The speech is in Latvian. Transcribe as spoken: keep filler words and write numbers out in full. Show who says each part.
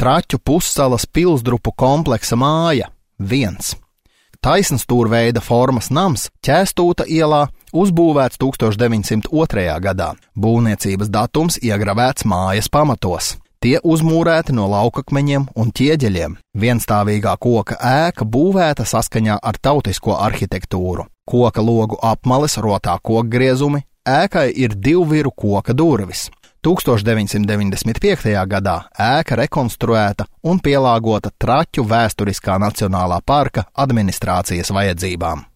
Speaker 1: Traķu pussalas pilsdrupu kompleksa māja viens. Taisnstūrveida formas nams Ķēstūta ielā uzbūvēts tūkstoš deviņsimt otrajā gadā. Būvniecības datums iegravēts mājas pamatos. Tie uzmūrēti no laukakmeņiem un ķieģeļiem. Vienstāvīgā koka ēka būvēta saskaņā ar tautisko arhitektūru. Koka logu apmales rotā kokgriezumi, ēkai ir divviru koka durvis. tūkstoš deviņsimt deviņdesmit piektajā gadā ēka rekonstruēta un pielāgota Traķu vēsturiskā nacionālā parka administrācijas vajadzībām.